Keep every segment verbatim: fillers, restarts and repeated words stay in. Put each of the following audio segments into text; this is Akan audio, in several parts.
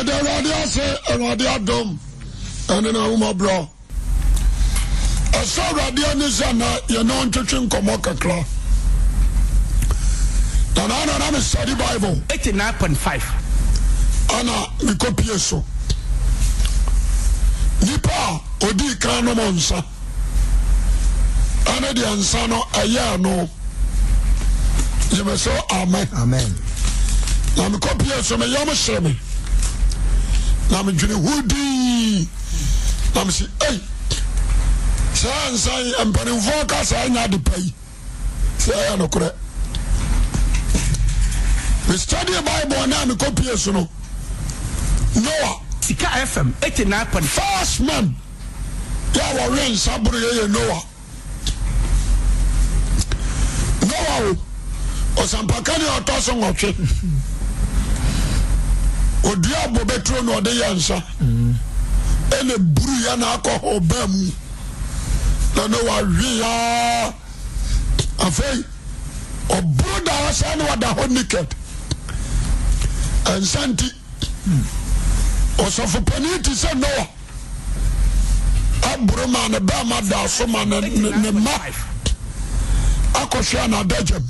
Yeah, the radio say, and radio dome, and then I'm a bro. I saw radio Nizana, you know, to drink Komoka Club. Now, I'm a study Bible. eighty-nine point five. Anna, we copy so. Nipa, Odi Kano Monsa. Anna, the Ansano, a year no. You may say, Amen. Amen. Now, we copy so, my Yama Shemi. Now, I'm doing Woody. Now, I'm saying, hey. Say, say, I'm putting focus, I know the pay. Say, I know correct. We study the Bible now, we copy so no. Noah. Sika F M eighty-nine point five. First man. Yeah, we rain Sabri Noah. Noah. O sampakani o toso ngoche. O diabo betro no de yansa. Ene buru ya na akọ obam. Na Noah wi ya. Afei o buru da wasa no da ho naked. And Santi. Osofo paniti se Noah. Abroma na ba ma da so ma na ne ma. Akosha na dajem.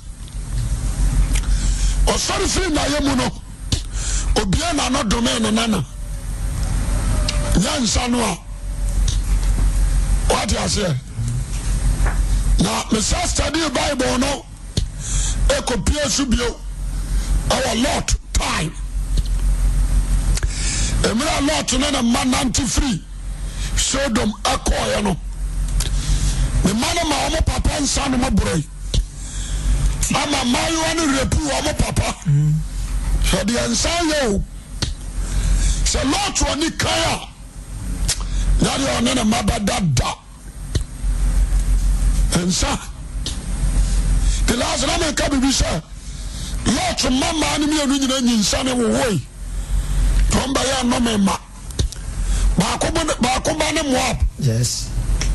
Osori fi na yemu no. Obia na no domain nana. Nyansa no a. What you say? Na me say study Bible no. E copy subio. Our Lord time. Emira lot na na man ninety-three Sodom akoya no the man ma omo papa nsa no mobroi ama mayu anu repu omo papa so the nsa yo so lot woni kaya na de ona na mabada da nsa the last na me ka bibi say lot mama ni mi anu nyina nyinsa ne wo woi Tomba ya no mema. Ba ko ba ne Moab. Yes.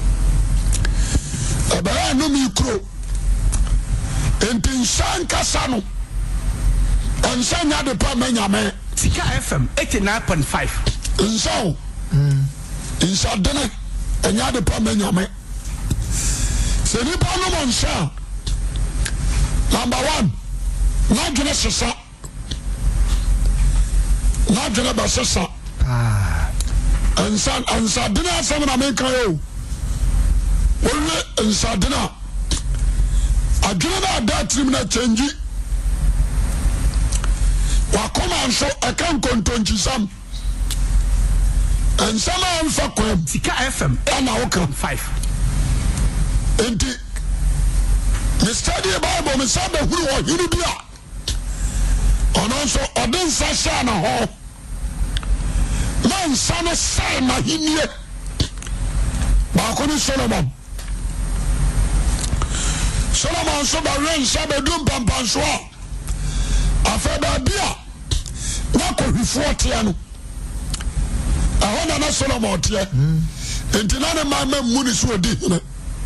Aba no mi kro. Enti shanka sano. Ansanya de pa menya me. Sika F M eighty-nine point five. Nso. Mm. Insa dene enya de pa menya me. Se ni pa no monsha. Number one. Na gene sesa. Na jena basesa ah ansan ansadina samna menka yo wolle ansadina adwena na that trim na change wa koma anso akan kontonchi sam ansama anfa kwem Sika F M ana woka five enti me study Bible me sabe huru ho hiri bia ononso odin sasha na ho man sana sai mahinie ba ko ni Solomon Solomon so ba ren sabe dum pampanso afa ba bia na ko hwifo tia no ahona na Solomon tia entina ne ma ma mu ni so odi ne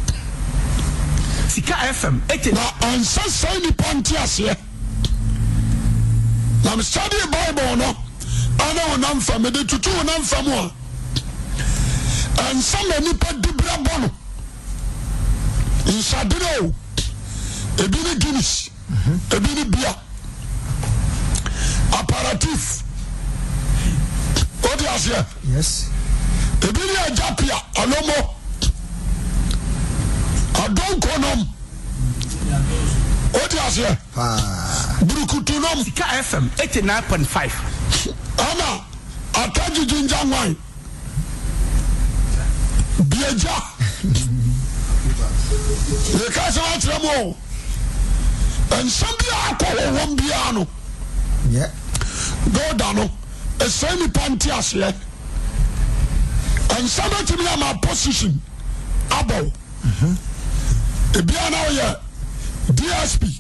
Sika F M eighty na ansa sai ni pantiase na me study Bible no ana wona mfa me de tutu wona mfa mo ansa na nipa dibra bono insadino ebi ni Guinness ebi ni bia aparatif odi asia Yes. ebi ni ajapia alomo adon konom odi asia Ah. burukutunom Sika F M eighty-nine point five. ana ataji jinja wine bieja le ka sa atramo en sambia ko won bia no Yeah. go dano e say ni panti ase en sabati mi ma position abo mhm e bia na oya D S P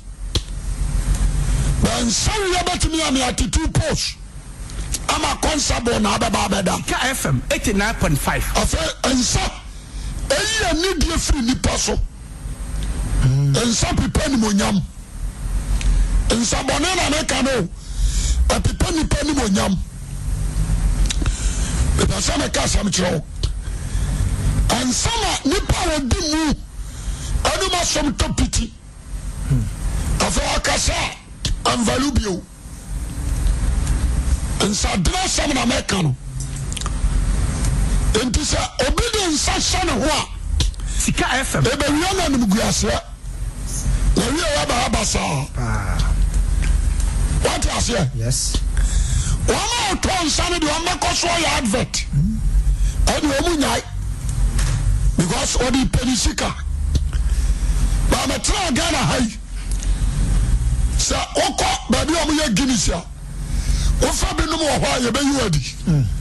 ben sawi abati mi am attitude post ama consable na ababa abeda Sika F M eighty-nine point five. afa ensa eyi ni die free ni paso ensa pipa ni monyam ensa bone na me kano a pipa ni pa ni monyam pasa me ka sam kiro and sama nipa wo di mu anu ma som topiti afa akasa am valubio and sadra sam na meka no enti sa obedience sane ho a Sika F M ebe wi na num guase na wi wa ba basa Ah. what you say Yes. one to nsane de one make so your advert and we mu nyai because odi penisika ba me tra Ghana hai sa oko ba bi o mu ye ginisia o fa bi no mo ho ye be yuadi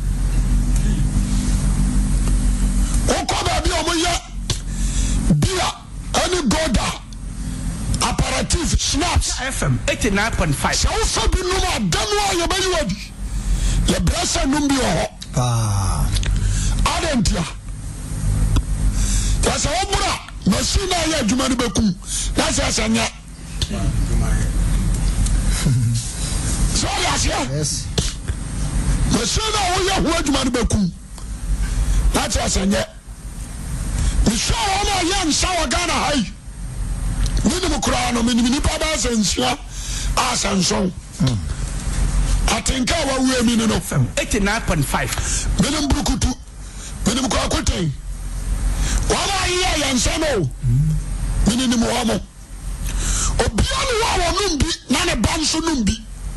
oko ba bi o mu ye bia any goda apparative snaps F M eighty-nine point five. sa o fa bi no mo adanu a ye be yuadi ye brasa num bi o Ah. adentia kasa obura machine ya adwuma no bekum na sa sanya so ya sia Yes. machine na wo ya ho adwuma no bekum na sa sanya ni so wo na ya nsa wa Ghana hai ni ni kura no ni ni pa ba sansia a sanson atenka wa wu mi no F M eighty-nine point five. benim brukutu benim kwa koten wala iya yansa no mini ni mo amo obiani wa wo numbi na ne banso numbi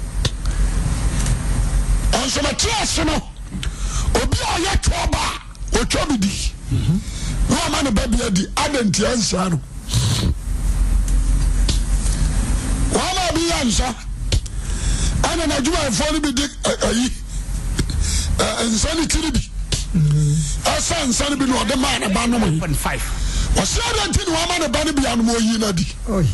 onso ma tiase no obi a ye toba o chobidi no ma ne babia di adenti ansa no wala bi yansa ana na juma fo ni bi di ayi insani tiribi asa insani bi no de man na ba no mo Point five. wasi adenti ni wa ma ne ba ne bi anu mo yi na di Oi.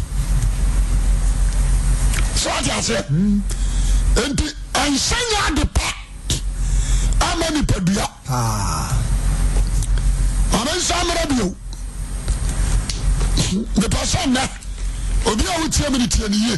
so ati ase enti ansanya de pa amani padua Ah. ama nsamra bio de person na obi a wutie me ne tie ne ye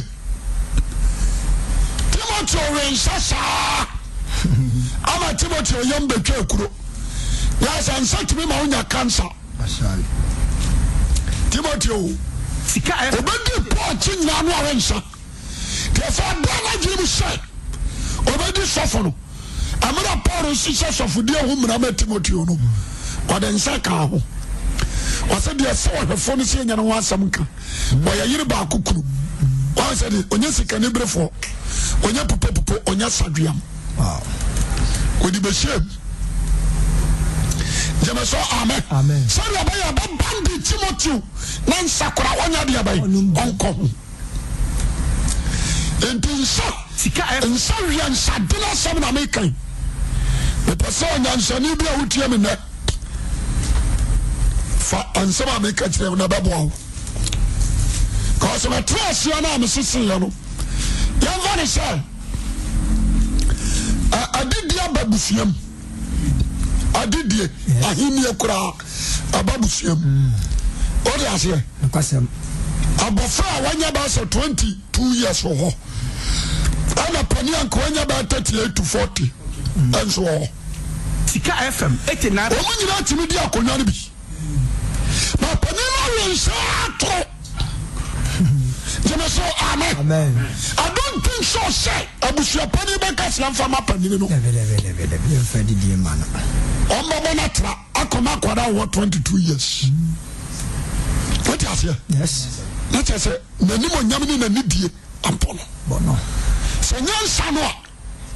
Timothy Rensasa ama Timothy oyam betwa kuro ya sansa timi ma onya cancer Ashali. Timothy o Sika F M obedi po chinya no awensa de fa bana jimu se obedi sofo no amara Paul si se sofo de ho mra ma Timothy no o de nsa ka ho o se de se o hefo no se nya no asam ka o ya yiri ba akukuru o se de onye sika ne brefo onye popo popo onye saduam Wow. odi be shem jema so amen Amen. sari abaya ba bandi Timothy na nsakora wonya de abai Onum- onko enti nsa Sika F M nsa wi nsa de na sam na mekan me pese onya nsa ni bi a wutie me ne fa ansam a meka kire na babo awo cause my trust ya na me sisi ya no yan vani say adidi ababusiam adidi ahini ekura ababusiam o de ase Nkwasem. abofra wanya ba so twenty-two years ho ana pani anko wanya ba thirty-eight to forty enso ho Sika F M eighty-nine. o munyina timi di akonya no bi na pani ma wen sa to jema so amen Amen. I don't think so say abusia pani be ka slam fama pani no Leve leve leve leve. Fadi di mana. omba bona tra akoma kwada wo twenty-two years what you say Yes. na che say nani mo nyam ni nani die ampo no Bono. se nyansa no a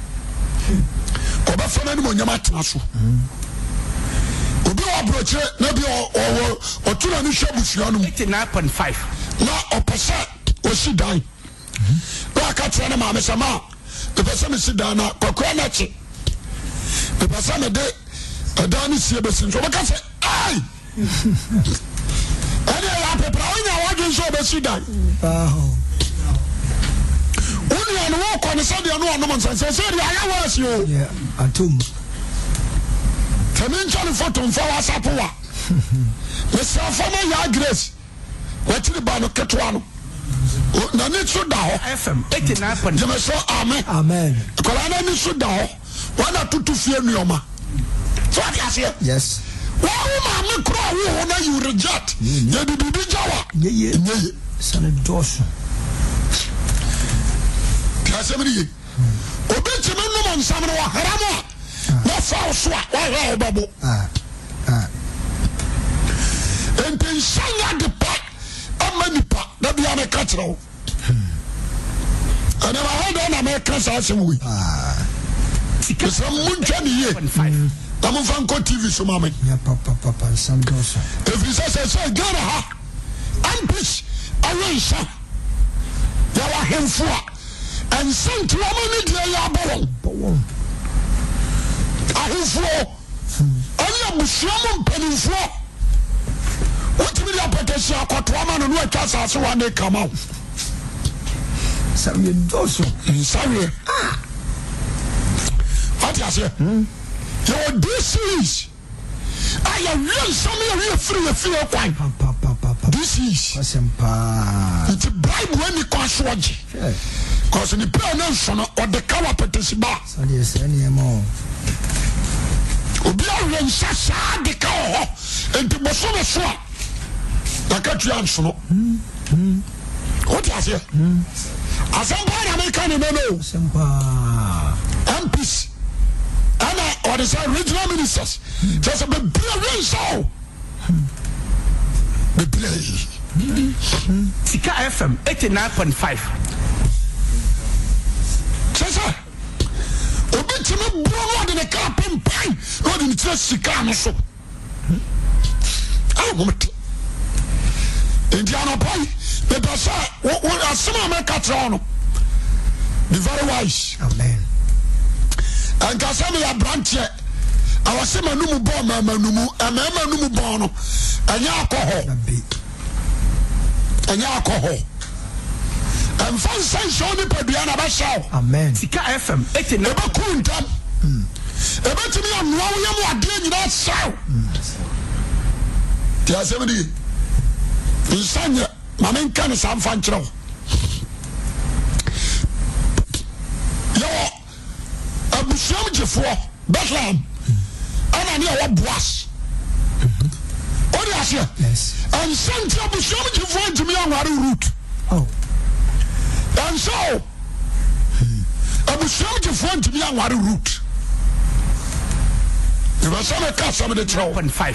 oba fa nani mo nyam atena so obi wa broche na bi o o tuna ni hwabusia no eighty-nine point five. na opese o si dan na aka tena ma me sama de pese me si dan na kokora na chi de pese me de adan ni sie be sin so baka se ai ani ya pepra onya wadun so be si dan Wow. uni anu wo ko ne se de no no nsan se se de aya wa si o Yeah. Atum. tamin chani photo mfa WhatsApp wa me se afama ya grace watiri ba no ketwa no na ni so da ho F M eighty-nine point five. jeme so amen Amen. kola na ni so da ho wana tutu fie nuoma So what you say? Yes. Why woman me cry who na you reject? You did the jawa. Yeah, yeah. Yeah. Son Dawson. Kasemini. Obi chime no man samro wa harama. Na fa so a wa wa babo. Ah. Ah. Enti nsanya de pa amanipa na bia me ka kire wo. Ana ma hodo na me ka sa asem wi. Ah. Because munja ni ye. Tamu fanko T V so mama. Yeah, papa, papa, Sam Dawson. If you say say Ghana ha. Ampish awensa. Ya wa hemfo a. And sent to woman ni ya bawon. Bawon. Ahemfo. Ani abusuamu mpanimfo. Wotimi dia potesi akoto ama no no atwa asase wa ne kama. Sam Dawson. Sorry. Ah. What you say? Hmm? Your this is I am real some of you free free kwai. Papa, papa, papa. This is Asempa. it's a Bible when you cross watch. Because in the prayer nation or the cover petisi ba. So yes, any more. Obi a ren sasa de ka ho. Enti boso me so. Na ka tu anso no. Hmm. What you say? Hmm. Asempa na me kan no no. Asempa. M Ps. Or the regional ministers. Just a big play so. The play. Sika F M eighty-nine point five. Sasa. Obi chime bro in the car pin pine. Lord in the Sika no so. Ah, moment. Indiana boy. The basa. What are some America trono? Be very wise. Amen. And Kasami ya branch ye. I was saying manumu bo ma manumu, a ma manumu bono, and ya alcohol, and ya alcohol. And fun sense only Padiana Bashaw. Amen. Sika F M eighty-nine. Eba kuntam. Eba to me am now yamu adin in that show. Tia seventy. Insanya, Mamin can some fan troll. Yo. Abusiam jefo Bethlehem ana ne wa boas ori asia yes and sent abusiam jefo ntimi anware root oh and so abusiam jefo ntimi anware root you must have a cast of the twelve point five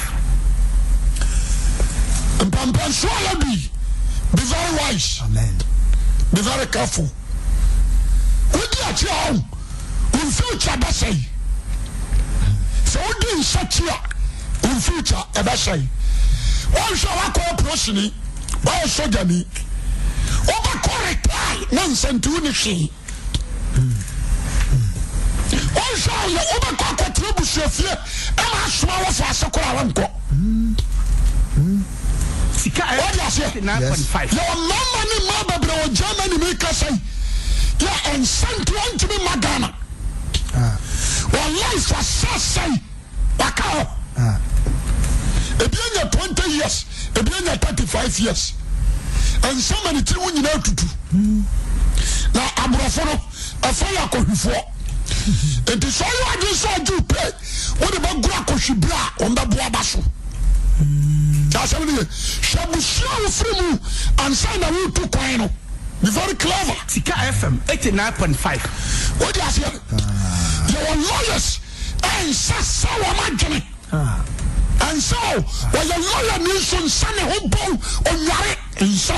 and pampan so ya be be very wise. Amen. Be very careful. What do you tell in future basay? So do in such a in future a basay. One shall I call prosony, one soldier me. Over correct nonsense to unity. One shall you over cock tribus of fear, and I small of a socorro. Sika F M eighty-nine point five. Your mama ni mababra o Germany make us say. Yeah, and sent one to me Madonna. Ah. Well, life was so say. Wakao. Ah. If you're twenty years, if you're thirty-five years, and so many things you know to do. Now, I'm going to a fire before. And it's all I just saw you pay. What about Graco Shibra on the Boabasso? That's how it is. Shabushia Frimu and sign a will to Quino. Be very clever. Sika F M eighty-nine point five. What do you say? Your lawyers and so imagine. And so, when your lawyer needs some sunny hobo on your and so,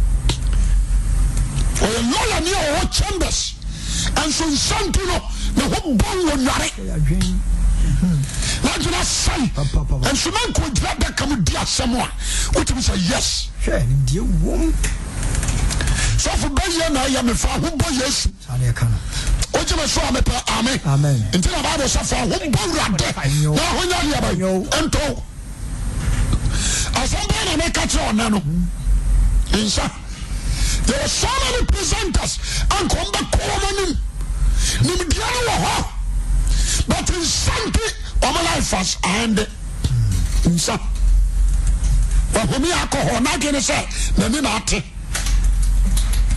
or your lawyer near what chambers and some santino, the hobo on your Not to say, and so man could grab that come dear someone. What was a yes? Dear woman. So for Bayan, I am a far who boy, yes. What you saw me, Amen. Amen. Until I was a far who boy, now when I have a and to. As I'm going to make a draw, Nano. Inside, there are so many presenters and come back common. Nimidiano, but in Sunday, all my life was and inside. But for me, alcohol, not going to say, Naminati.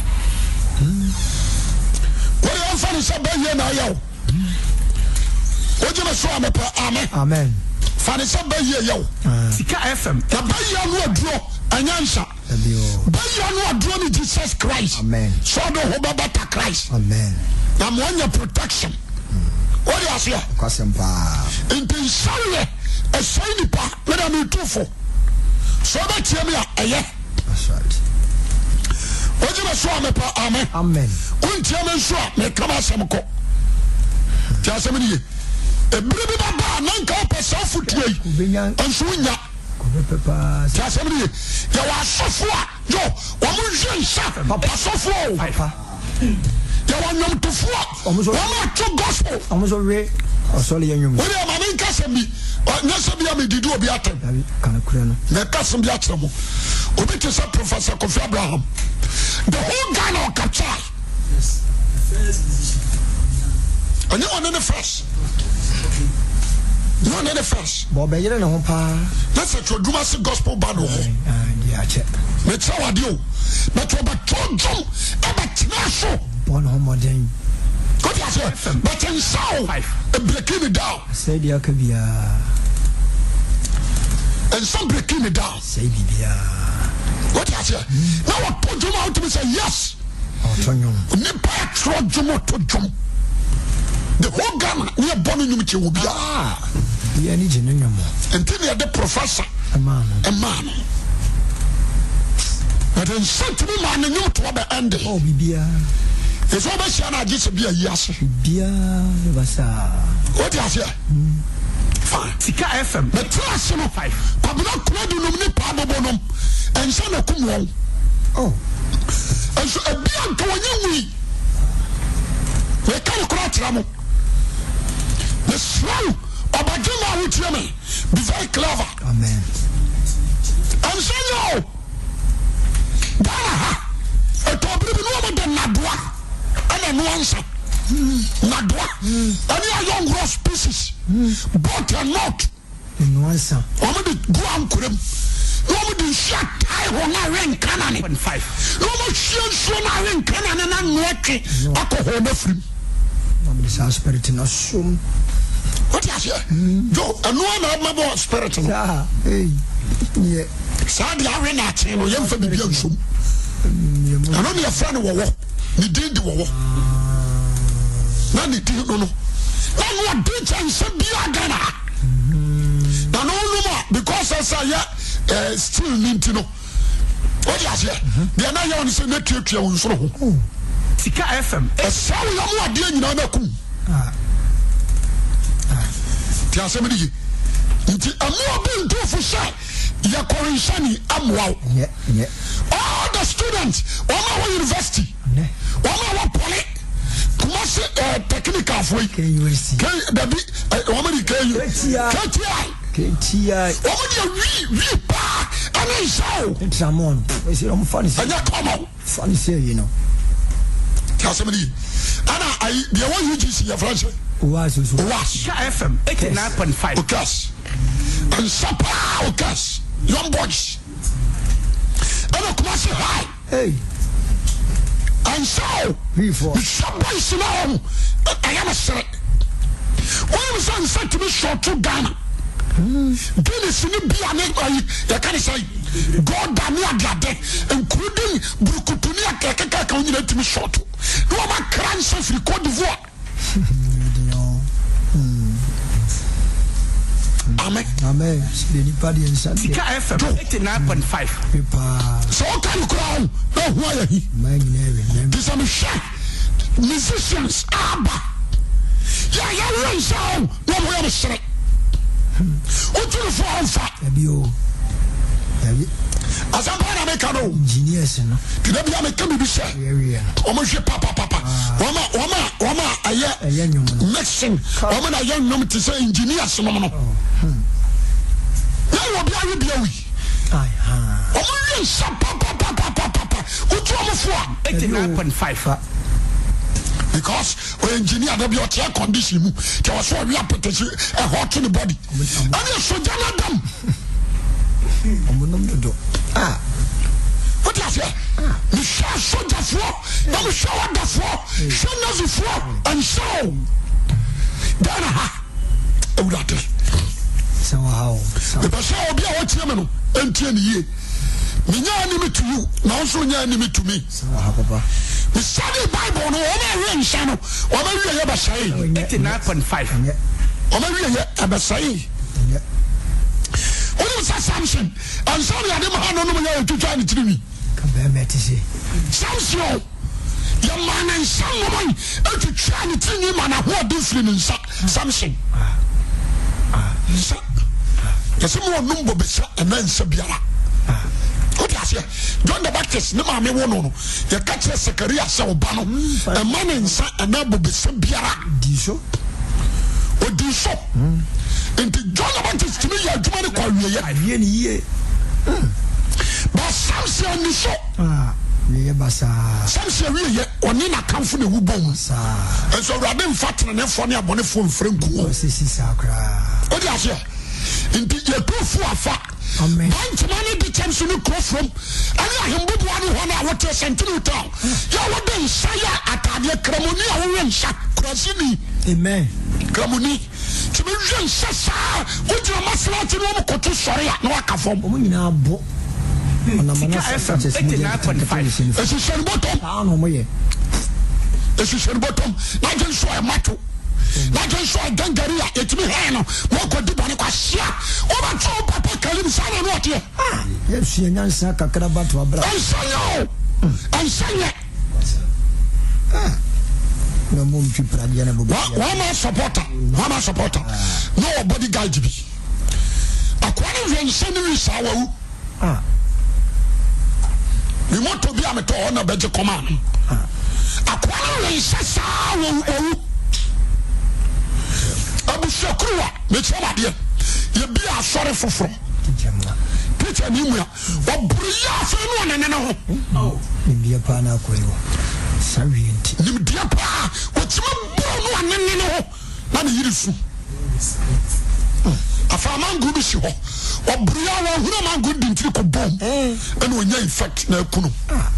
What you find is a baby now, yo. Oje me so amepa amen. Amen. Fane se ba ye yo. Sika F M. Ya ba ye no aduro anyansa. Ba ye no aduro ni Jesus Christ. Amen. So do ho ba bata Christ. Amen. Na mo anya protection. What you say? Kwasempa. Intentionally a shiny pa me na me tufo. So ba tie me a eye. That's right. Oje me so amepa amen. Amen. Untie me so me kama asem ko. Ti asem ni ye. Ebire bi baba na nka opesa futie yi. Anso nya. Ti asem ni ye. Ya wa sofo a yo, wo mo hwe nsa papa sofo o. Papa. Ya wa nyom tofo a. Wo mo to gospel. Omo so we o so le nyom. Wo dey ma me nka sem bi. Nya se bi am didi obi atem. Kana kure no. Na ka sem bi atem mo. Obi te say Professor Kofi Abraham. The whole Ghana of capture. Yes. The first decision. And you want the first. You want the first. Bo be yere ne ho pa. Let's say to Dumasi gospel band. Ah, dia che. Me tell you. But you but jom e ba tnaso. Bon ho modern. Go to say. But in sound. Breaking it down. Say dia ka bia. And some breaking it down. Say bibia. What you say? Now I put you out to say yes. Oh, Tonyo. Nipa tro jomo to jom. The whole Ghana we are born in Yumichi will be. Ah. Yeah, ni jenu nyomo. Until you are the professor. A man. A man. But then said to me man and you to the end. Oh, bibia. It's always yana just be a yes. Bibia basa. What you say? Fine. Sika F M. The class no five. Pablo Claude no ni pabo bonum. And son of Kumwong. Oh. And so a beyond to you. We can't cry trouble. The slow of a Jima with Yemi. Be very clever. Amen. And so you. Dana. A top of the Nadwa. And a nuance. Nadwa. And your young gross pieces. But you're not. Nuance. Over the ground couldn't. Nobody shut tie on a ring cannon. Five. No more shield on a ring cannon and working. I could hold a free. Nobody's our spirit in us soon. What is it? Joe, and no one had my boy spirit. Ah, hey. Yeah. Sadly, I ran at him or young for the beautiful. And only a friend of war. You did the war. None did no. Then what did and said be a gunner? Now, no more because I say, yeah. Uh, still need to know. What you say? They are not here on the same network. You so. Sika F M. A sound of what doing in our cool. Ah. Tia somebody. Nti amu being too for shy. Ya Korinshani amwao. Yeah, yeah. All the students, Wama University, Ne. Wama Poly, Kumasi uh, technical for K U S C. K Baby, Wama di K U. K T I. K T I. Wama di we we pa. Ani show. It's Ramon. I say I'm funny. Anya come on. Funny say you know. Tia somebody. Ana I the one U G C your friend. Was was. Was. Sika F M eighty-nine point five. Okas. And Sapa Okas. Young boys. And a Kumasi high. Hey. And so, Before. the boys now, I am a set. One was on said to me short to Ghana. Dennis in the Bianek, I can say, God damn me a day, including Brukutunia Kaka, can you let me short? No, my crunch of record the vote. Amen. Amen. The party and Sunday. Sika F M eighty-nine point five. So can you crown? No, why are he? This I'm a chef. Musicians, Abba. Yeah, yeah, right, so what we have a say. What do you fall for? As I'm going to make a no engineers, no. Did I be a make a say? Almost your papa, papa. Wama, wama, wama, a young mixing. Woman, a young woman to say engineers, no. Now will be a review. Aye, Woman, some papa, papa, papa. Who told me for eighty-nine point five. Because we engineer the your air condition. There was one we are putting a hot in the body. And you're so done. Ah, what is it? You shall show the floor, let me show what the floor, show us the floor, and so then, ewurade so how the person obi a wotie me no entie ne yie menya anime to you na also nya anime to me so how papa the study Bible no o ma we nsa no o ma wie ye ba sai eighty-nine point five o ma wie ye ba sai What is Samson? And sorry, I didn't have no money to try to me. Come back to see Samson, your man and someone to try to tell him and who are different in Samson. There's some more number and then Sabiara. What I say? John the Baptist, no mammy one. You catch a Sakaria Saubano, a man in Sanabu Sabiara. Disho or Disho. Into John the Baptist to me, you are doing a call me. But Samson is so. ah yeah basa Samson really on in a come from the Wubon. sa And so rather than fat and funny abone phone friend. sisi sakra What do you say? Into your two for a fact. amen Bunch of money the chance to cross from. And I am good one one hour to send to the town. You are the Saya at the Cramoni or Shak Crasini. amen Cramoni. To be Jean Sassa, what you must let you know to sorry at no account. omo nyina bo ona mana F M eighty-nine point five. As you said, bottom, ah no mo ye as you said, bottom, not just so a matter. Not just so a gangaria, it's me, Hano, what could do Bonacasia, over two Papa Kalim Sana, what here? ah yes ye nyansa kakra ba to abra And say, oh, and say, ah no mo mfi pradia na bobo one man supporter, one man supporter, no bodyguard to be. According to the scenery, Sawa, ah we want to be a metal on a better command. According to Sawa, Abushakrua, Mitchell, you be a sorry for from. jamna Peter Nimua, or Bria for one and another. oh ndia pa na ko yo sawienti Nimdiapa, what's my bro, one and another. None of you. A farmer good is you. Or Bria, who am good in Trico bomb. And when you effect na Kuno.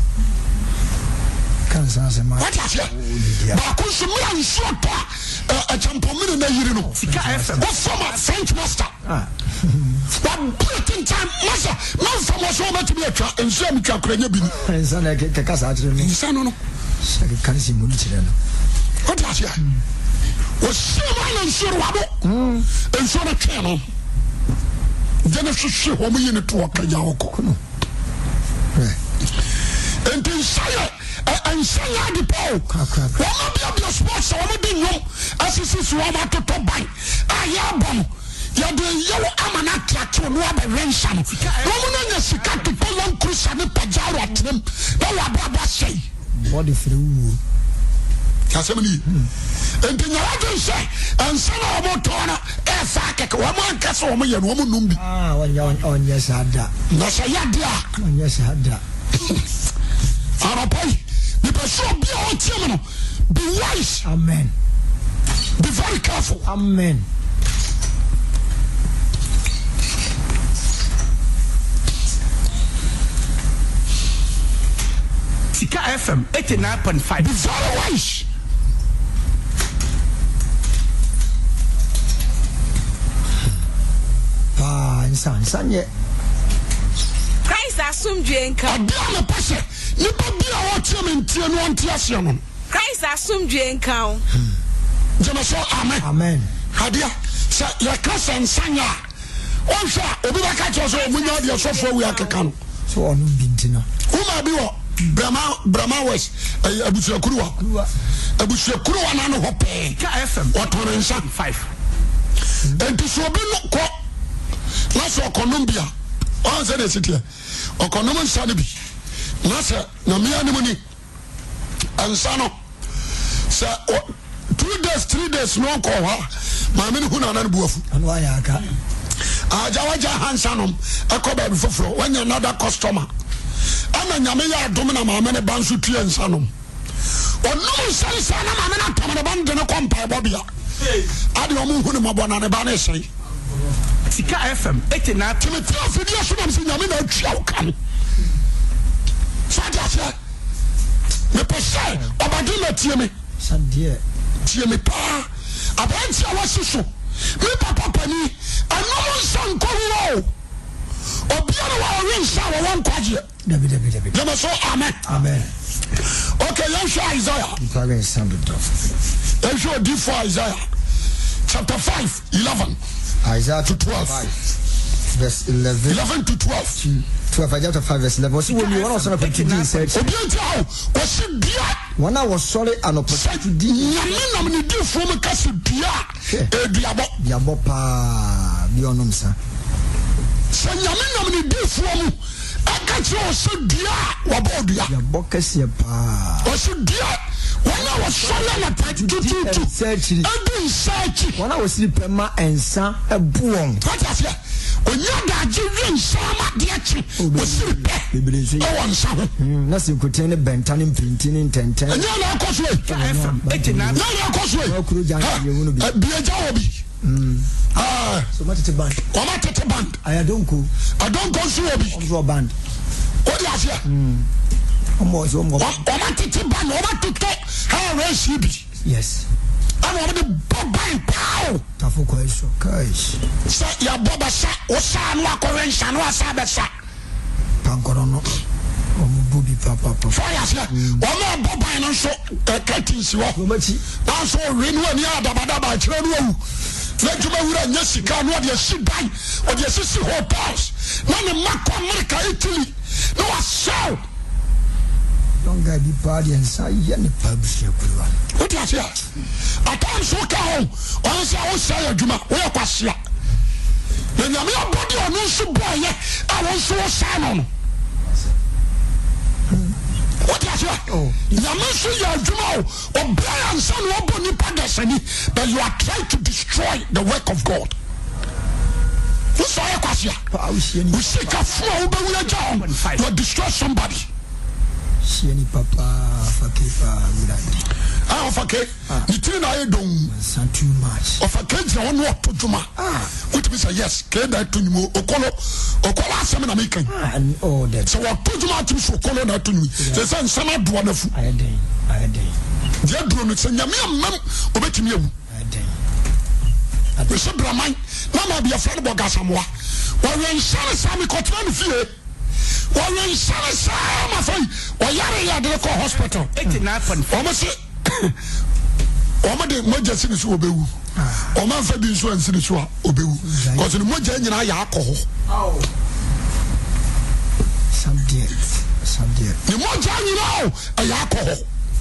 kan sa se ma What is it? Bakus me short a champomino na yirino. Sika F M. What from a French master? ah One bulletin time, master. No from us over to be a truck and send me to a crane. pensa na ke ke kasa atre no Son, no. se ke kan si mo ntire no What is it? Was someone and sure wabo? And so the channel. Genesis she home in it to a kayako. eh And then say and say the power. One of your sports, one of the young as this is one at the top by. I am you're the yellow amanac to no other ransom. Woman is a cat to pull on Chris and Pajara at them. No, Baba say. body through Casamini. And then your other say, and son of Motona, a sack, one man castle, me and woman numbi. ah on ya on yes ada Nasayadia. on yes ada Arapai. The person be our team. Be wise. amen Be very careful. amen Sika F M eighty-nine point five. Be very wise. pa insan sanye Christ asomdwe nka. Adia me pese. Nipa bi a wo tie me ntie no ntie ase no. Christ asomdwe nka o. Jema so amen. amen Adia se ya kasa nsanya. Onhwa obi ba ka cho so omunya de so fo wi akeka no. so onu bintino Uma bi wo Brahma Brahma West abusu akuruwa. Abusu akuruwa na no hope. Sika F M Otoro nsa five. enti so obi no ko na so Colombia on say the city okonom nsa ne bi na se na me anim ni ansa no se two days three days no ko ha ma me hu na na buafu anu aya aka aja waja hansa no ekoba bi foforo wanya another customer ana nyame ya adom na ma me ne bansu tue nsa no onum nsa nsa na ma me na tom ne ban de ne kompa bobia ade omu hu ne mabona ne ba na sei Sika F M eighty-nine. Timothy afidie so nam se nyame na atwa wo kan so aja se me pese obadi na tie me sandie tie me pa abanti a wasiso me papa pani anom sanko wo obiara wa wen sha wo won kwaje Dabi dabi dabi. Jama so amen. Amen. Okay, let's show Isaiah. Page sound off. Let's show D for Isaiah. Chapter five, eleven. Isaiah to twelve. Verse eleven. eleven to twelve. twelve, chapter five, verse eleven. See, when you want to put in said, Obianti was dia. When I was sorry and opportunity, Yamina mini di from kasi dia. E diabo. Diabo pa bionum sa. Sa yamina mini di from akachi o so dia wabo dia. Diabo kasi pa. O so dia. When I was sorry na pati tu tu tu. Search. Edu search. When I was sleeping ma ensa e buon. What is it? Onyada jirin sama diachi osiripe e won sa ho na se koten ne bentane mpintini ntenten enya na akoswe F M eighty-nine na na akoswe okuru jan ye wonu bi bieja obi ah so matete band o matete band aya donko adonko so obi so band o di asia omo so omo o matete band o matete ha we C B yes I'm going to buy pow. Tafu kwa iso, kaish. Sa ya boba sa, o sa anwa korensha, anwa sabe sa. Pankorono. Omu bubi papa papa. Fire siya. Omo boba ino so, kati siwa. Omachi. Nanso rinwe ni adabadaba, chirenu wu. Nejume wura nyesi ka, nwa diye si bay, o diye si si hotels. Nani mako Amerika, Italy. No wa show. Don't get the party and say, Yanni Pabs, your Pura. What is here? At times, so come on, say, I will say, a Juma, where was here? Then you may body on no so boy, I was so silent. What is here? Oh, you may say, your Juma, or Brian, son, or Bonnie Pagasani, but you are trying to destroy the work of God. You saw a question. You seek a flow, but we are down. You will destroy somebody. Sieni papa fakepa miradi. Ah, fake. You tell I don't. Sound too much. Of a cage, I want to Juma. Ah, which means yes, Keda to you, Okolo, Okola, some American. And all that. So what put Juma to Okolo that to me? The son, some are wonderful. I had day. I had day. The other one is a Yamia mum, obey me. I had day. We should be a man. Mama be a friend of Gasamoa. While we're in Shannon, Sammy Cotton fear. While we're in Shannon, Sam, my friend, or Yara Yadako Hospital. eighty-nine point four. Almost Omade moja sini so obewu. Oma fa bi so ansini so obewu. Cause the moja nyina ya alcohol. Some dear. Some dear. The moja nyina ya alcohol.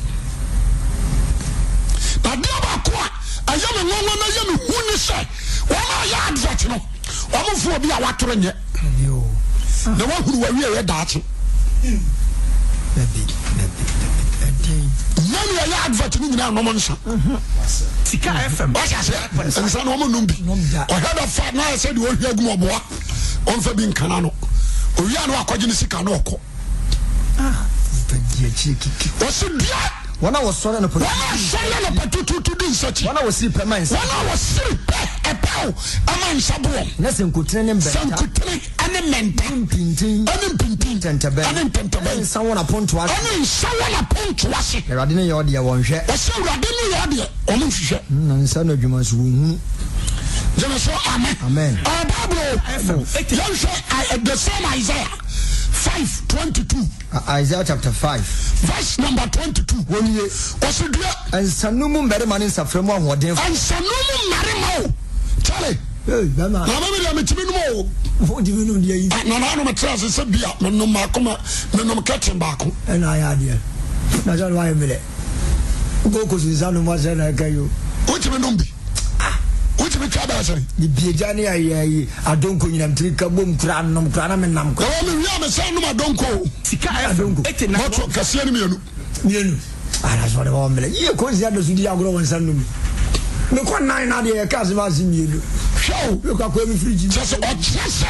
Na dia ba ko a ayam ngongo na yam hu ni se. Wona ya advert no. Omo fu obi a watoro nye. Yo. Na wa huru wa wi e daache. Baby, baby. Nani ya advert ni nyina no mo nsa. Sika F M. What you say? Nsa no mo numbi. O head of fat na say the ohia gumo boa. On fa bi nkana no. Owia no akwaje ni sika no okọ. Ah, baby chiki. What's it dia? When I was sorry no put. When I sorry no put to to din search. When I was sleep man. When I was sleep e paw ama nsabo. Na senkutene ne mbenta. Senkutene ane menta. Pintin. Ane pintin. Tentabe. Ane tentabe. Someone upon to us. Ane someone upon to us. Erade ne yodi ya wonhwe. What's Erade ne yodi? Omo nhwe. Na nsa no dwuma so hu. Jema so amen. Amen. Ah Bible. You say the same Isaiah five twenty-two. Isaiah chapter five. Verse number twenty-two. When you was it there? And Sanumu Merriman in Safremo and what then? And Sanumu Marimo. Charlie. Hey, Mama. Now, maybe I'm a Timino. What do you know? No, no, no, my trousers is a beer. No, no, Marcoma, no, no, catching back. And I had you. That's all why a minute. Go because his son was an I you. Which we don't be. Which we try to say. The Biajani, I don't go in and take a boom cran, no cranam and nam. Oh, we are the son of my don't go. Sika F M. eighty-nine. Not what Cassiano. You. And that's what I want. You cause the others with the agro and Sanum. No one nine idea, Casimaz in you. Show. Look at me free. Just a chest.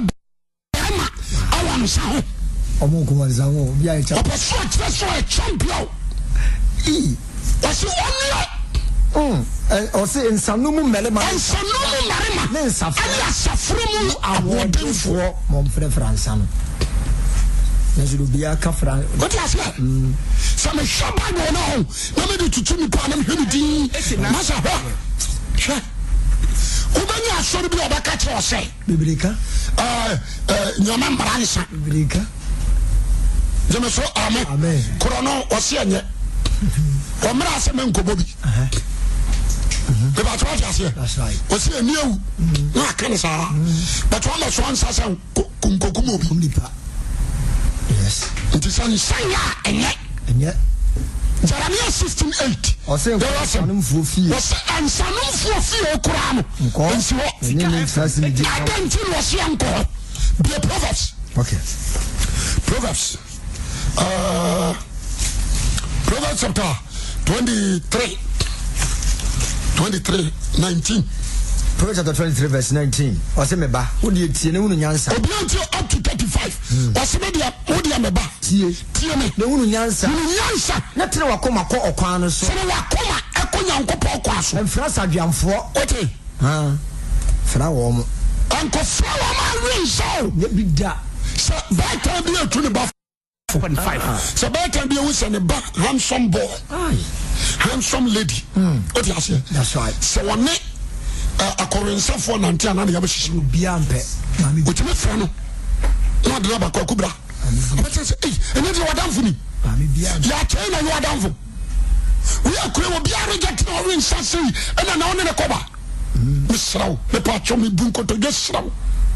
I want to say. Omoku Zango, Biacha. But that's why a champion. E. What's the one? Um, or say in Sanumu Melema. And Sanumu Marima. Then Safrumu awarding for Momfre Fransan. Nasu be a Cafran. What is that? Some Shabba no no. No me to to me pan him him di. Masa. ubenya asori bi obaka che ose Bibrika eh eh nyoma mbransa Bibrika jeme so amen amen krono ose enye o mra asem nkobo bi aha be ba twa ase that's right ose eniawu na kan sa but one so ansa sa kunkokumo bi kumlipa yes nti san sanya enye enye Jeremiah sixteen eight. Ose nsanum fu fie. Ose nsanum fu fie okura no. Nsi ho. Ni fasi ni di. Adanti no se anko. The Proverbs. Okay. Proverbs. Uh Proverbs chapter twenty-three. twenty-three nineteen. Proverbs chapter twenty-three verse nineteen. Ose meba, wo die tie ne wonu nyansa. Obianti up to thirty-five. Ose me dia, wo dia meba. Tie. Tie me. Ne wonu nyansa. Wonu nyansa. Na tene wakoma kɔ ɔkwan no so. Tene wakoma ekonyankopɔ kwa so. Mfra sadwamfo. Ote. Ha. Fra wo mo. Anko fra wo ma rin so. Ye bi da. So by time be a twenty ba four point five. So by time be a who's a ba handsome boy. Aye. Handsome lady. Mm. What you say? That's right. So one a currency for Nantia and the other Biampe. Which me friend. Not the rubber cocubra. But I say, hey, and then you are down for me. You are trained and you are down for. We are going to be a rejected or in Sassy and an on in a cover. Miss Row, the patch of me bunko to just row.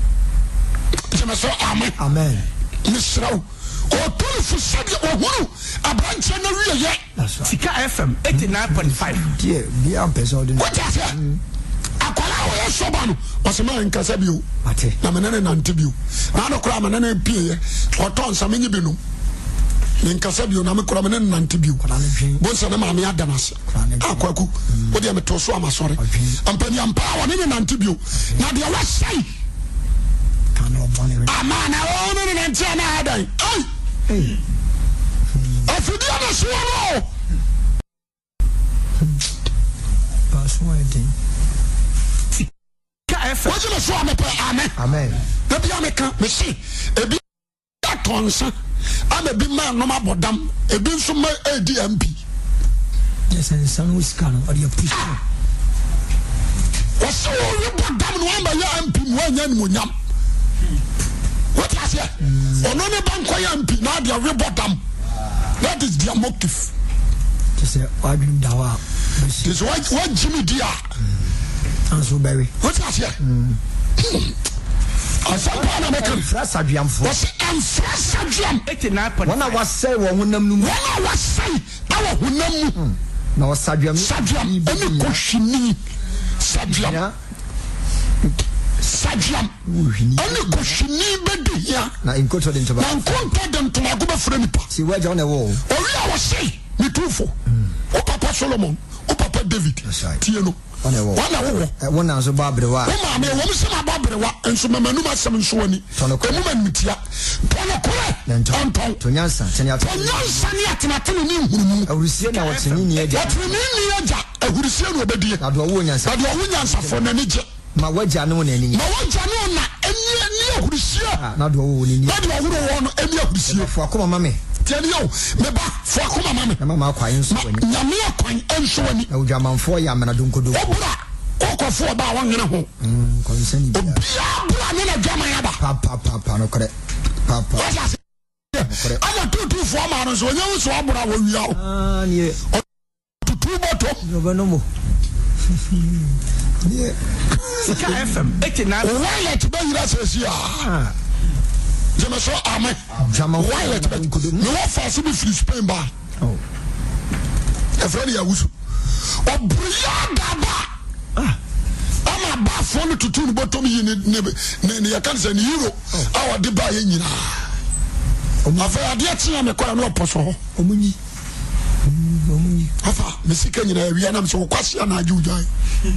Amen. Amen. Miss Row. Or two for Sadia or who? A branch and a real yet. That's right. Sika F M eighty-nine point five. Dear, Biampe so the. What is it? Akwala we sobanu osema nkasa biu ate na menene nante biu na no kura menene pie oton sa menyi binu nkasa biu na me kura menene nante biu bonsa na ma me adanase akwaku odi am to so amasore ampani ampa woni ne nante biu na de wa sai amana woni ne nante na adan ai eh afudi ana so no paso eden What's the so amen? Amen. The Biameka, me see, a bit tonsa. I'm a big man, no more bodam, a bit from my A D M P. Yes, and son was kind of your push. What's so you bodam one by your M P, one young munyam? What is it? Or no, no, bank M P, now they are rebottom. That is their motive. To say, I dream dawa. This is what Jimmy Dia. Answer Berry. What is it? I said, I'm a fresh Adrian for us and fresh Adrian. eighty-nine point five. When I was say, when I was say, our Hunam. No, Sadriam, Sadriam, any question, Sadriam, Sadriam, any question, baby here. Now, in Coach into my them to my good friend. See where on the wall. Oh, I was say, me too for. Oh, Papa Solomon, oh, Papa David. That's right. Tiano. One hour. One hour. So Barbara. Oh, mamma, I want some Barbara, and so my Manuma Sam Swani. Tono, woman, Mitia. Tono, then Tonton, Tonyansa, Tanya, Tonyansa, I will see now what's in India. What we mean, I will see nobody. I do a woman, I do a woman for the nature. My wedge, I know any. My wedge, I know any of the not the only. Not the one, any of the for come, mammy. Tell you, me ba for come, mammy. Mamma, quite so. Yamia, quite and so. I German for Yam and I don't go do. Oko for about one and a home. Concern Papa, Papa, no correct. Papa. I'm a two two four miles when you saw what I will yell. Ah, yeah. Two bottom. No more. Yeah. Sika F M eighty-nine. Why let me says yeah. Jamaso Amen. Jama why let me no fast to be free Spain bar. Oh. A friend Yawusu. O Brianda. Ah. I'm a bar phone to two bottom in the cancer in Euro. Our deba in. After I did see a corner of Poso. Omuni. Afa, Messica in a Rianam so question I do die.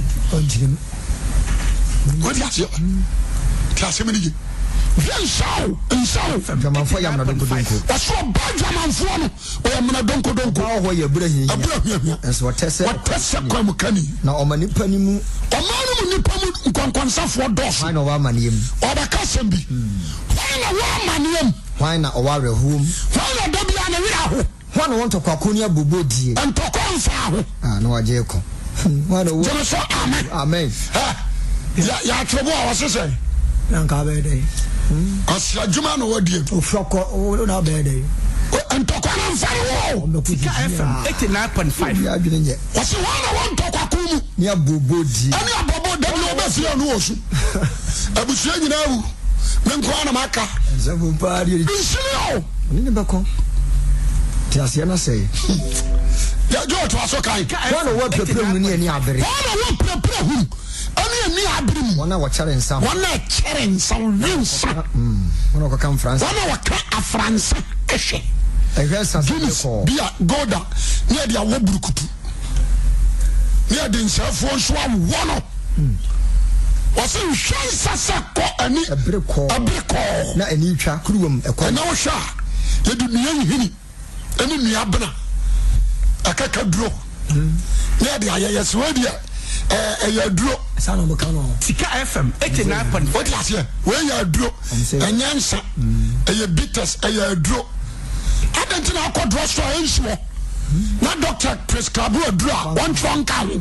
What is it? Tassimini. Very so, and so, German for Yam, don't go. I saw bad German for I am not don't go, don't go where you're bringing. That's what Tessa, what Tessa Quamukani. Now, Omani Panimu, Omani Nipamu, Conconsa for Doss. I know one name, or the Cassambi. Why not one name? Why not a warrior whom? Why not Dabiana? One want to Kakunia Bubudi and Tokonfa. Ah, no, I jail. What a woman. Amen. Amen. ya ya trouble wa se se nanka be dey asia juma no wadie ofroko o na be dey ntokwa na mfare wo Sika F M eighty-nine point five ya dwene nye wase wana won tokwa kumu ni abobodi ani abobo da no be fie no osu abusia nyina wu me nko na maka zabu pa di nsiri o ni be ko ti asia na say ya jo to aso kai wana wo prepare mu ni ani abere wana wo prepare hu ani ani abere mu wana wo chare nsam wana chere nsam winsa mm wana ko kam France wana wo ka afransa ehwe ehwe sa ko bia goda ne dia wo burukutu ne dia nsafo nso awono wase hwansa sa ko ani abere ko abere ko na ani twa kuruwam ekọ na wo hwa ye du nuya hini ani nuya bena akaka duro ne dia ayeye so dia eh ya duro sa no boka no Sika F M eighty-nine point five what you say we ya duro enyansa eh bitters eh ya duro adanti na akọ duro so enso na doctor prescribe a duro one trunk kan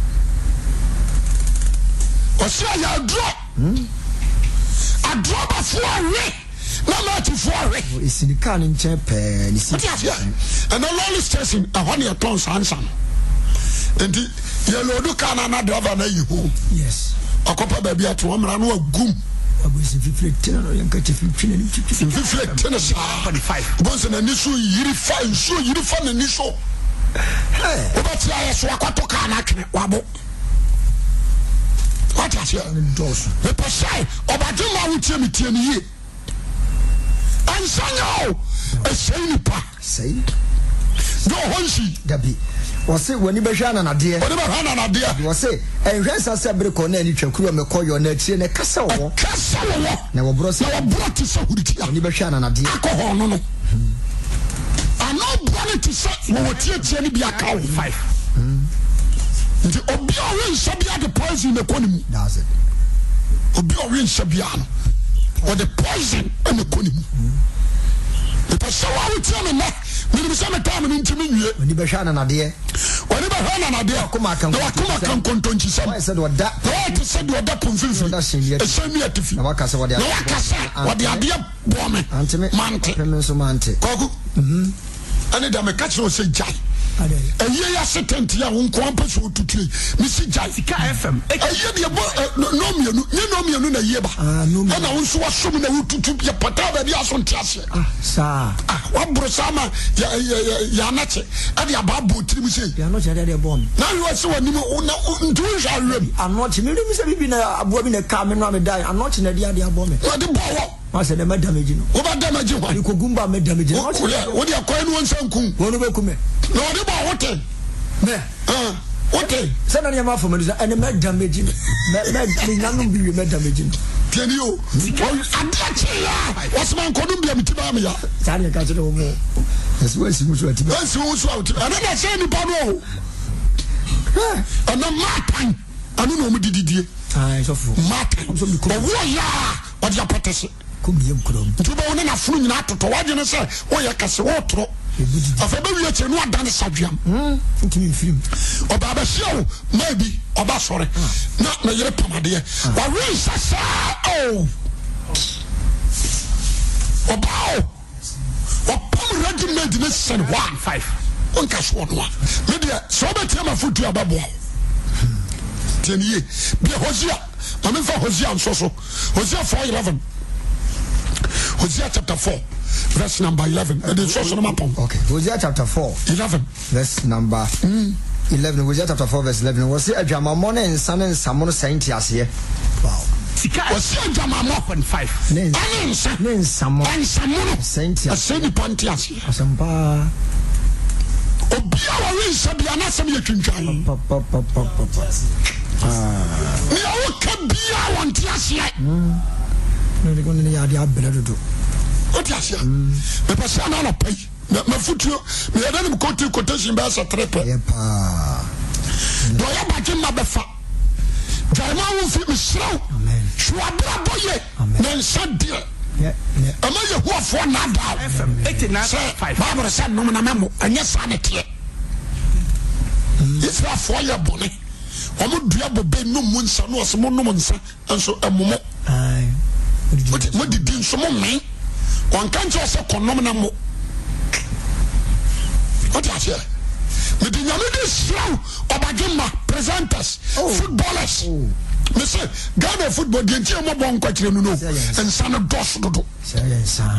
o se ya duro a duro ba fo awe na ma ti fo awe isinika ni nche pe ni si and the lonely station a one year tons answer enti ye lodu kana na driver na yihu yes akopa ba bia to amra no agum abusi fifty no yanka ti fifty na fifty fifty na five bonse na niso yiri fa nso yiri fa na niso eh obati aye so akwato kana twene wabo what is your dos the pasai obati ma wutie mitie ni ye ansanyo e sei ni pa sei do honsi dabi wose wani behwa na nade wani behwa na nade wose enhwe sase bere ko na ani twakuru me koyo na atie ne kasa wo kasa wo na wo bro se na wo bro ti se huriti wani behwa na nade alcohol no no ano bro ti se wo tie tie ni bia ka five nti obi o wen sabia the poison ne konimu that's it obi o wen sabia no or the poison in the konimu because so I would tell me na me be say me time ni ntimi nwie wani behwa na nade wani behwa na nade akoma kan akoma kan kontonchi sam why said what that what said what that pomfimfi e say me atifi na waka se what na waka se what the ade bo me antime mante me so mante kogu mhm ani da me catch no say jai aye ya setent ya won ko ampa so tutue mi si jai Sika F M aye de bo no mienu ni no mienu na ye ba na won so wasom na wututu ya pata ba dia so ntiase ah sa ah wa bro sama ya ya na che ade ababo tirim sei ya no che de bo me na yo se wani mo na ntu hwa rem anoche me mi se bibi na abo bi na ka me no me dai anoche na dia dia bo me wa de bo wo ma se de ma damage no wo ba damage ho ni ko gumba me damage no wo de akoy no nsanku wo no be kume no de bo wote me ah wote se na ma fo me do ene me damage me me me nanu bi me damage no tieni o adia che ya wasman ko dum bia mitiba me ya sa ne ka che do mo esu esu musu ati ba esu musu ati ana na se ni pa no eh ana matan anu no mu dididie ah so fu matan o wo ya o dia potese ko mi em krom ntuba wona na funu nyina atoto waje ne se wo ya kase wo toro afa ba wiye che no adane sadwam hmm ntimi film oba ba hyew maybe oba sore na na yere pamade wa wi sasa oh oba o pam regiment ne sen one five on ka so no me de so ba tia ma futu ababo tieniye bi Hosea ma fa Hosea nso so Hosea four eleven Hosea chapter four verse number eleven and the source of my pom okay Hosea chapter four eleven verse number eleven Hosea chapter four verse eleven was say adwamamo ne nsa ne nsamo no senti ase wow Sika was say adwamamo point five ne nsa ne nsamo nsamo no senti ase ni panti ase asampa obia wa wi sabia na sam ye twintwan pa pa pa pa pa ah ni o ka bia won ti ase ne ne gon ne ya dia bela dodo o ti ase me pasa na no pai me futuo me ya dem kote quotation ba sa trepe ye pa do ya ba ke ma befa Jama wo fi misraw amen shwabra boye na nsadie yeah yeah ama ye ho afo na da F M eighty-nine point five Bible say no na memo anya sa ne tie Israel for ye bone omo dua bobe no mu nsa no osemo no nsa enso emomo ai mo di di nso mo men on kan je ose konom na mo what you say me di nyame di slow obagema presenters footballers me say Ghana football di nti mo bon kwakire no no ensa no dos dodo say ensa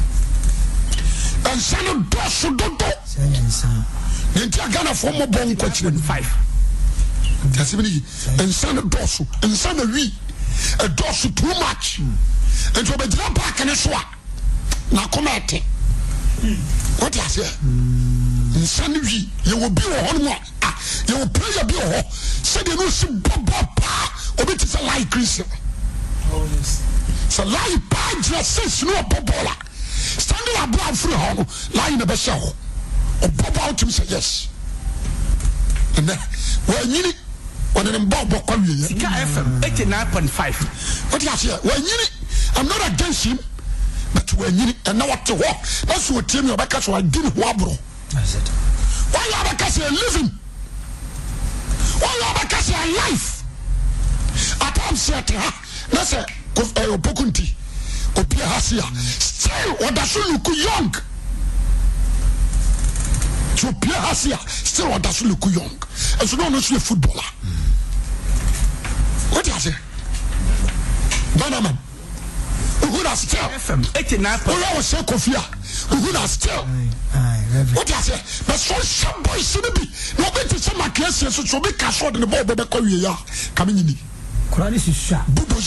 ensa no dos dodo say ensa nti Ghana fo mo bon kwakire no five that's me ensa no dos ensa no wi a dos too much and so be jira park ne so a na komete what you say ensa no wi ye wo bi wo ho no ah ye wo prayer bi wo ho say de no si bobo pa obi ti say like Christian oh yes so like pa just no bobola standing above free ho line na be show o bobo out him say yes and then when you when them bobo come here Sika F M eighty-nine point five what you say when you I'm not against him but when you and now what to walk that's what team you back so I didn't wa bro that's it why you back say living why you back say life at am set ha na say ko opokunti opia hasia still what does look young to opia hasia still what does look young and so no no footballer what you say Banaman who does still F M eighty-nine point five. Who was say Kofia? Who does still? What you say? But so some boys should be. No better some cases so be cashed in the ball. But call you coming in. Kurani sisha Buboja.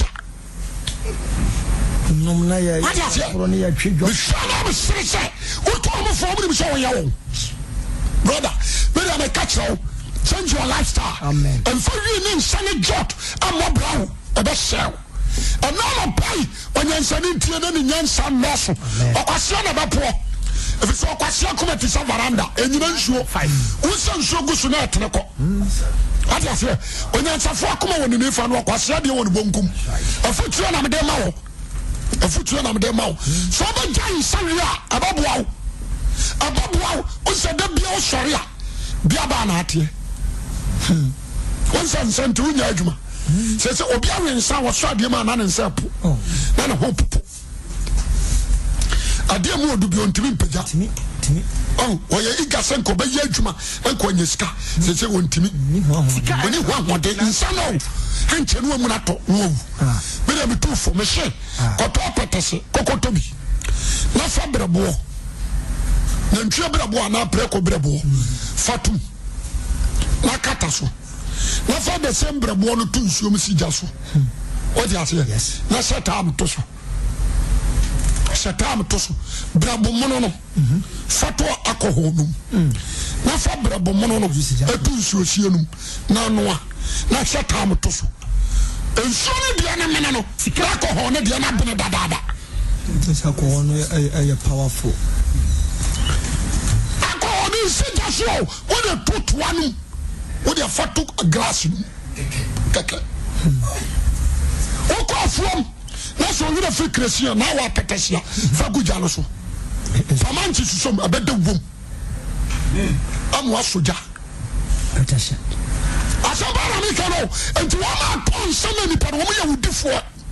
nomna ya What you say? kurani ya chijwa We shall have a say. Who told me for me to show you? Brother, maybe I'm a catcher. Change your lifestyle. Amen. And for you in Sunny Jot, I'm more brown. A best sell. And now I pay when you're sending to the Yansan Mosso or Question about poor. If it's all question, come at this veranda and you don't show five. Who's so good to not? What I say? When you're a four, come on, you find what question you want to bunkum. A foot run of the mouth. A foot run of the mouth. So the giant Saria above wow. Above wow. What's the Bio Sharia? Biabanati. Once I'm sent to Yajuma. Says Obian and San was shot your man and Sapu. Then a hope. A dear more to be on Timmy Paja. Oh, why you got Sanko by Yajuma and Quaniska? Says you want Timmy. When you want one day in Sano, and Chenuamunato, move. But I'm too for Michelle. Cotopatasi, Cocotobi. La Fabra Bois. Then Trebra Bois, now Preco Brabo. Fatum. Nakataso. Na fa de sembre bo no to nsuo mu sija so what you say yes na setam to so setam to so brabo mono no fato alcohol num na fa brabo mono no etu nsuo sie num na noa na setam to so nsuo ne dia na mena no alcohol ne dia na bene dadada this alcohol no e powerful alcohol ne sija so what the put one what they fat took a glass keke o ko from na so you the free Christian now wa petesia fa gujalo so famanti so abede wom am wa soja petesia asabara mi kano enti wa ma ton sama ni pa wo ya wudifo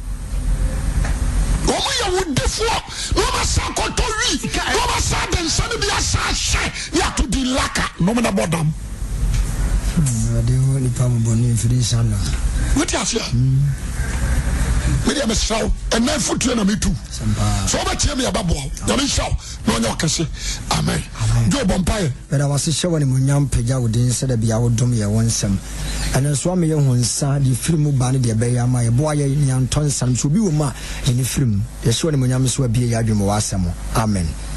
wo ya wudifo no ma sa koto wi no ma sa den sa ni bia sa hye ya to di laka no me na bodam de ni pa mo boni firi sana what you say me dey me show and na futu na me tu so ba tie me ababo na me show no nya okese amen jo bompae bera wase hyewa ni munyam pagya wodin se da bia wodom ye wonsam ana so am ye honsa di film ba ne de be ya ma ye bo aye ni anton sam so bi wo ma ye ni film ye hyewa ni munyam so abie ya adwemo wasam amen.